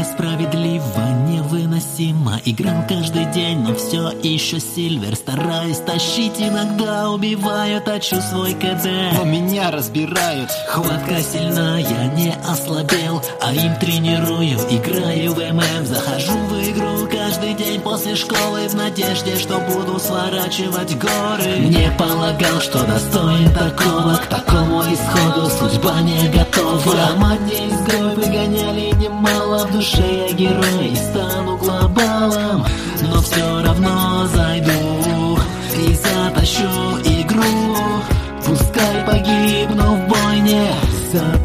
несправедливо, невыносимо. Играл каждый день, но все еще Сильвер. Стараюсь тащить, иногда убиваю, точу свой КД, но меня разбирают. Хватка сильна, я не ослабел, а им тренирую, играю в ММ. Захожу в игру каждый день после школы в надежде, что буду сворачивать горы. Не полагал, что достоин такого, к такому исходу судьба не готова. Громаднее изгой выгоняли немало, в душе я герой и стану глобалом. Но все равно зайду и затащу игру, пускай погибну в бойне за